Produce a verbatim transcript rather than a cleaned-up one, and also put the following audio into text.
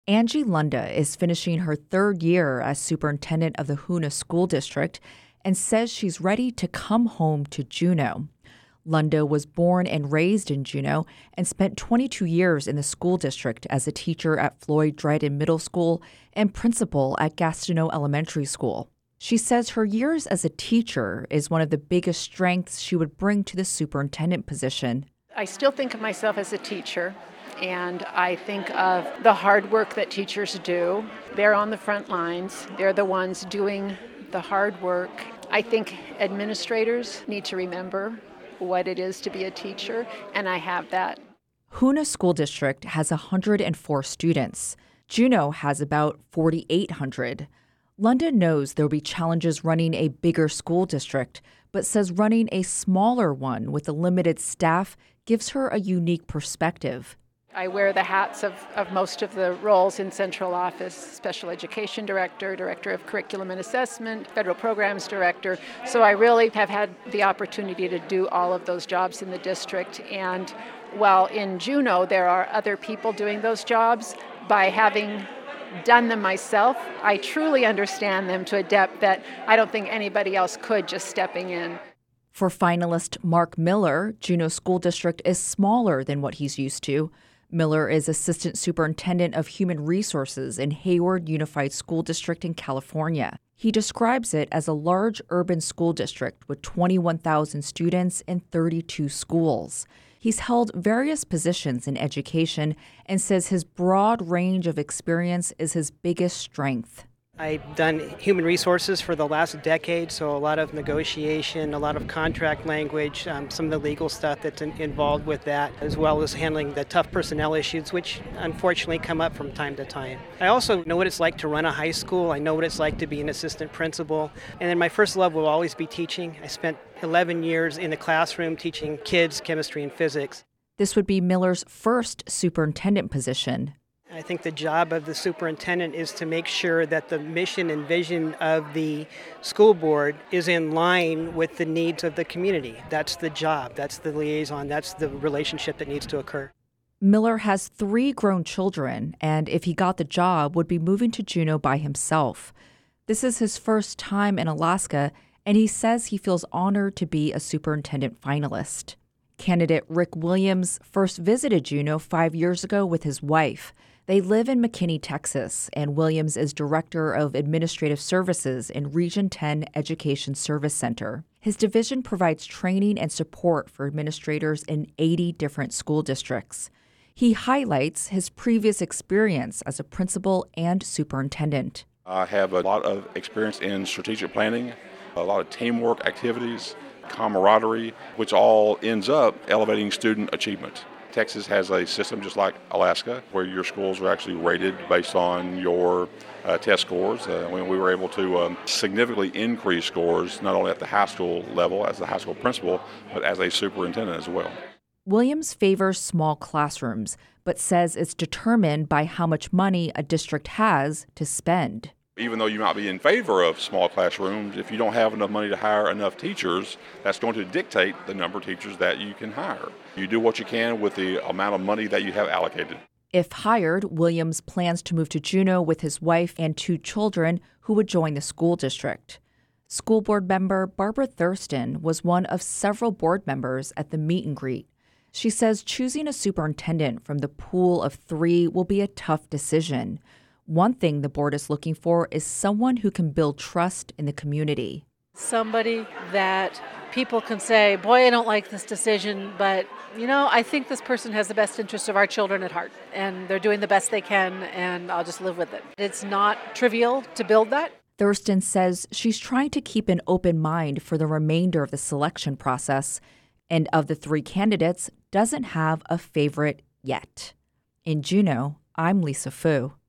Angie Lunda is finishing her third year as superintendent of the Hoonah School District and says she's ready to come home to Juneau. Lunda was born and raised in Juneau and spent twenty-two years in the school district as a teacher at Floyd Dryden Middle School and principal at Gastineau Elementary School. She says her years as a teacher is one of the biggest strengths she would bring to the superintendent position. I still think of myself as a teacher, and I think of the hard work that teachers do. They're on the front lines. They're the ones doing the hard work. I think administrators need to remember what it is to be a teacher, and I have that. Hoonah School District has one hundred four students. Juneau has about forty-eight hundred. Lunda knows there will be challenges running a bigger school district, but says running a smaller one with a limited staff gives her a unique perspective. I wear the hats of, of most of the roles in central office: special education director, director of curriculum and assessment, federal programs director. So I really have had the opportunity to do all of those jobs in the district. And while in Juneau there are other people doing those jobs, by having done them myself, I truly understand them to a depth that I don't think anybody else could just stepping in. For finalist Mark Miller, Juneau School District is smaller than what he's used to. Miller is Assistant Superintendent of Human Resources in Hayward Unified School District in California. He describes it as a large urban school district with twenty-one thousand students and thirty-two schools. He's held various positions in education and says his broad range of experience is his biggest strength. I've done human resources for the last decade, so a lot of negotiation, a lot of contract language, um, some of the legal stuff that's in, involved with that, as well as handling the tough personnel issues, which unfortunately come up from time to time. I also know what it's like to run a high school. I know what it's like to be an assistant principal. And then my first love will always be teaching. I spent eleven years in the classroom teaching kids chemistry and physics. This would be Miller's first superintendent position. I think the job of the superintendent is to make sure that the mission and vision of the school board is in line with the needs of the community. That's the job. That's the liaison. That's the relationship that needs to occur. Miller has three grown children, and if he got the job, would be moving to Juneau by himself. This is his first time in Alaska, and he says he feels honored to be a superintendent finalist. Candidate Rick Williams first visited Juneau five years ago with his wife. They live in McKinney, Texas, and Williams is Director of Administrative Services in Region ten Education Service Center. His division provides training and support for administrators in eighty different school districts. He highlights his previous experience as a principal and superintendent. I have a lot of experience in strategic planning, a lot of teamwork activities, camaraderie, which all ends up elevating student achievement. Texas has a system just like Alaska where your schools are actually rated based on your uh, test scores. Uh, when we were able to um, significantly increase scores not only at the high school level as the high school principal, but as a superintendent as well. Williams favors small classrooms, but says it's determined by how much money a district has to spend. Even though you might be in favor of small classrooms, if you don't have enough money to hire enough teachers, that's going to dictate the number of teachers that you can hire. You do what you can with the amount of money that you have allocated. If hired, Williams plans to move to Juneau with his wife and two children who would join the school district. School board member Barbara Thurston was one of several board members at the meet and greet. She says choosing a superintendent from the pool of three will be a tough decision. One thing the board is looking for is someone who can build trust in the community. Somebody that people can say, boy, I don't like this decision, but, you know, I think this person has the best interest of our children at heart, and they're doing the best they can, and I'll just live with it. It's not trivial to build that. Thurston says she's trying to keep an open mind for the remainder of the selection process, and of the three candidates, doesn't have a favorite yet. In Juneau, I'm Lisa Fu.